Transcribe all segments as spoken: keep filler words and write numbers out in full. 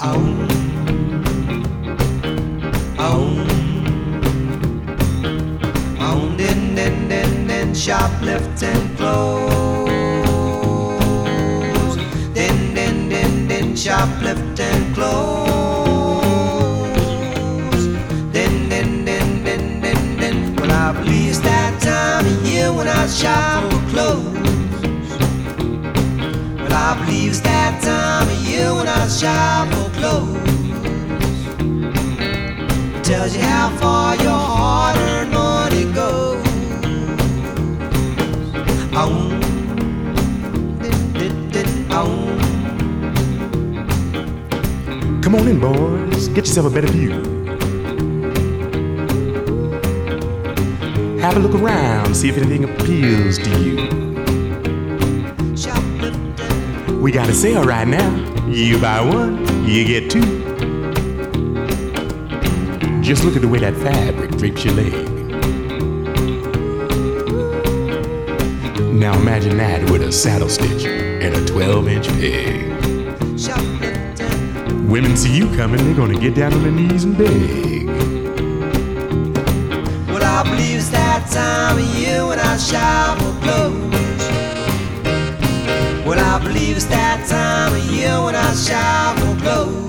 Oh, oh, oh, din, din, din, din, shoplifting clothes. Din, din, din, din, shoplifting clothes. Din, din, din, din, din, din. Well, I believe it's that time of year when I shop for clothes. Well, I believe it's that time of year when I shop for clothes. Tells you how far your hard-earned money goes. Oh, din, din, din, oh. Come on in, boys. Get yourself a better view. Have a look around, see if anything appeals to you. We got a sale right now. You buy one, you get two. Just look at the way that fabric drapes your leg. Now imagine that with a saddle stitch and a twelve inch peg. Women see you coming, they're gonna get down on their knees and beg. Well, I believe it's that time of year when I shop for clothes. Well, I believe it's that time of year when I shop for clothes.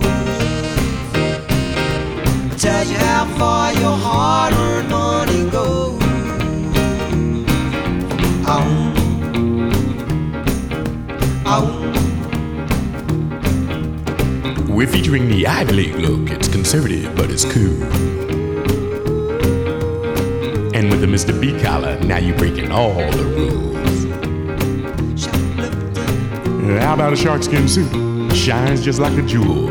Tells you how far your hard-earned money goes. Oh, oh. We're featuring the Ivy League look. It's conservative, but it's cool. And with the Mister B collar, now you're breaking all the rules. How about a sharkskin suit? Shines just like a jewel.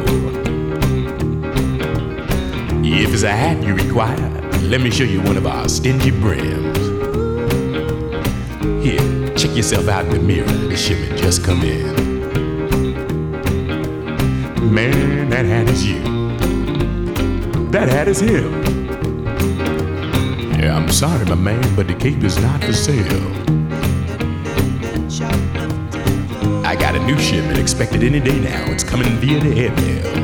If it's a hat you require, let me show you one of our stingy brims. Here, check yourself out in the mirror. The shipment just come in. Man, that hat is you. That hat is him. Yeah, I'm sorry, my man, but the cape is not for sale. I got a new shipment expected any day now. It's coming via the airmail.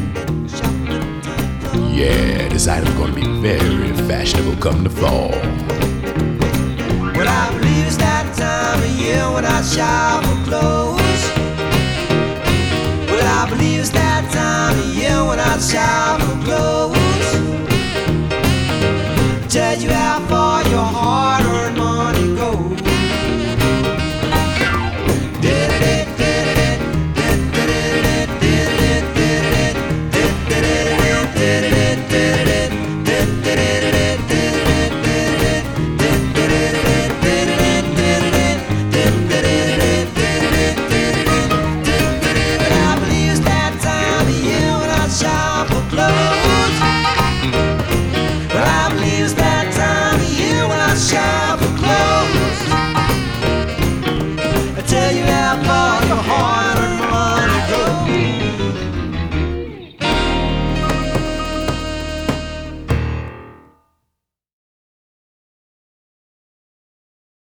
Yeah, this item's gonna be very fashionable come the fall. Well, I believe it's that time of year when I shop for clothes.